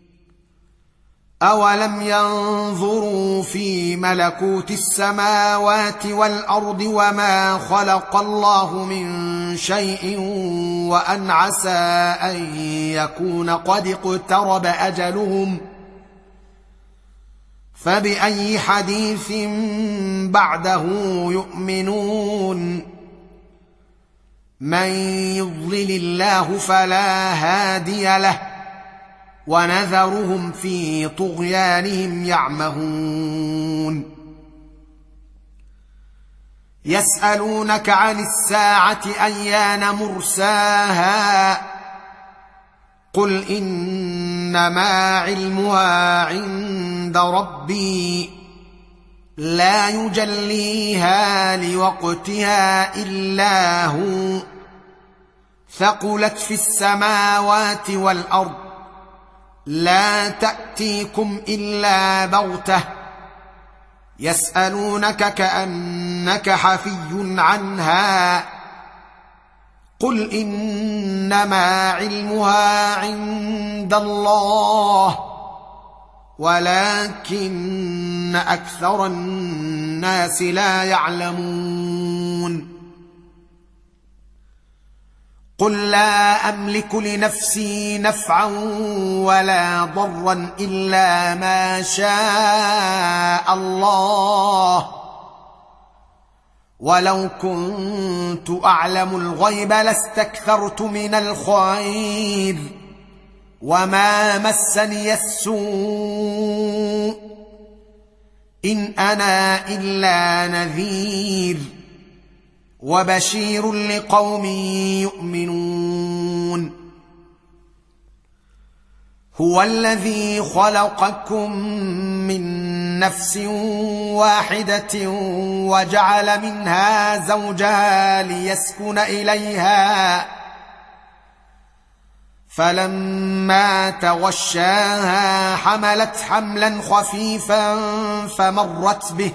أولم ينظروا في ملكوت السماوات والأرض وما خلق الله من شيء وأن عسى أن يكون قد اقترب أجلهم فبأي حديث بعده يؤمنون من يضلل الله فلا هادي له ونذرهم في طغيانهم يعمهون يسألونك عن الساعة أيان مرساها قل إنما علمها عند ربي لا يجليها لوقتها إلا هو ثقلت في السماوات والأرض لا تأتيكم إلا بغتة يسألونك كأنك حفي عنها قل إنما علمها عند الله ولكن أكثر الناس لا يعلمون قل لا أملك لنفسي نفعا ولا ضرا إلا ما شاء الله ولو كنت أعلم الغيب لاستكثرت من الخير وما مسني السوء إن أنا إلا نذير وبشير لقوم يؤمنون هو الذي خلقكم من نفس واحدة وجعل منها زوجها ليسكن إليها فلما تغشاها حملت حملا خفيفا فمرت به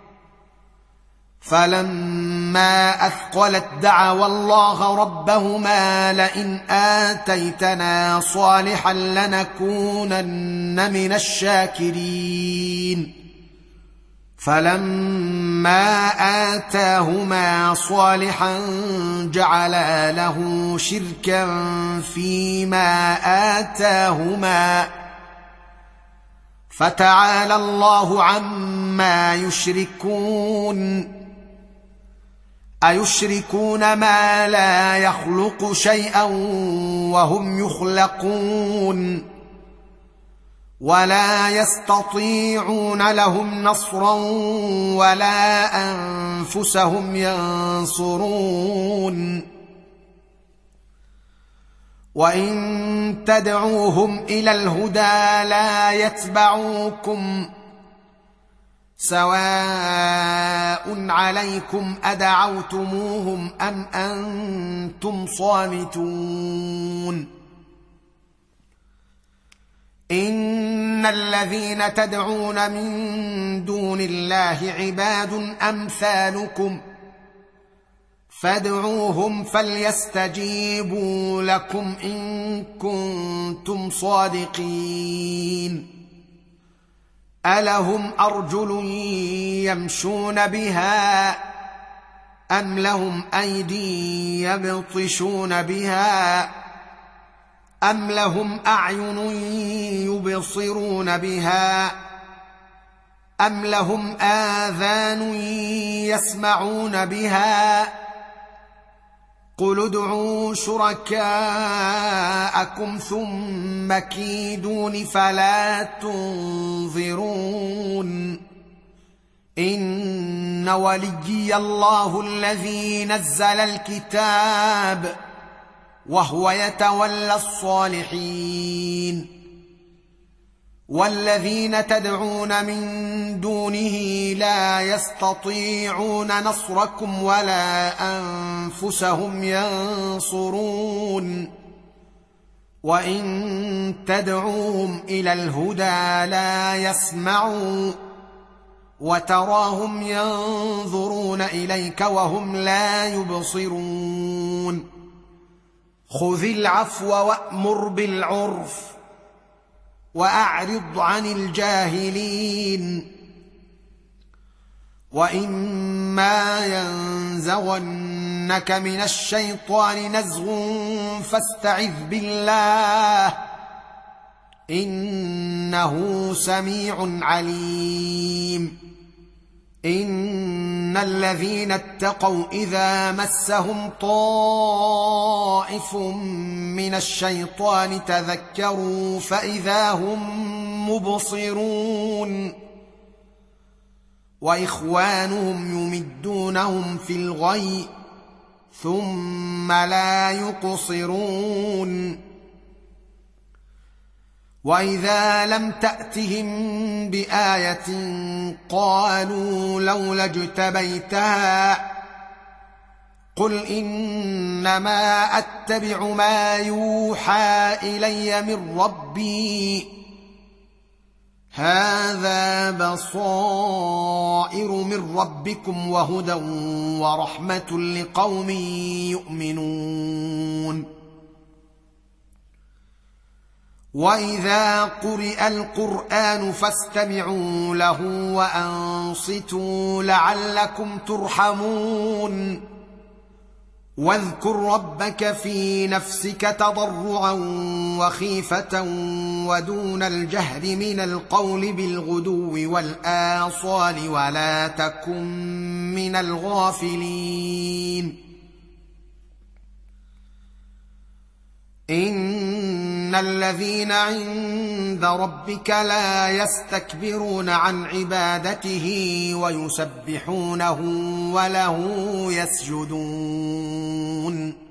فلما أثقلت دعوا الله ربهما لئن آتيتنا صالحا لنكونن من الشاكرين فلما آتاهما صالحا جعلا له شركا فيما آتاهما فتعالى الله عما يشركون أيشركون ما لا يخلق شيئا وهم يخلقون ولا يستطيعون لهم نصرا ولا أنفسهم ينصرون وإن تدعوهم إلى الهدى لا يتبعوكم سواء عليكم أدعوتموهم أم أنتم صامتون إن الذين تدعون من دون الله عباد أمثالكم فادعوهم فليستجيبوا لكم إن كنتم صادقين ألهم أرجل يمشون بها أم لهم أيدي يبطشون بها أم لهم أعين يبصرون بها أم لهم آذان يسمعون بها قل ادعوا شركاءكم ثم كيدون فلا تنظرون إن وليي الله الذي نزل الكتاب وهو يتولى الصالحين والذين تدعون من دونه لا يستطيعون نصركم ولا أنفسهم ينصرون وإن تدعوهم إلى الهدى لا يسمعوا وتراهم ينظرون إليك وهم لا يبصرون خذ العفو وأمر بالعرف وأعرض عن الجاهلين وإما ينزغنك من الشيطان نزغ فاستعذ بالله إنه سميع عليم إن الذين اتقوا إذا مسهم طائف من الشيطان تذكروا فإذا هم مبصرون وإخوانهم يمدونهم في الغي ثم لا يقصرون وإذا لم تأتهم بآية قالوا لولا اجتبيتها قل إنما أتبع ما يوحى إلي من ربي هذا بصائر من ربكم وهدى ورحمة لقوم يؤمنون وإذا قرئ القرآن فاستمعوا له وأنصتوا لعلكم ترحمون واذكر ربك في نفسك تضرعا وخيفة ودون الجهر من القول بالغدو والآصال ولا تكن من الغافلين إن الذين عند ربك لا يستكبرون عن عبادته ويسبحونه وله يسجدون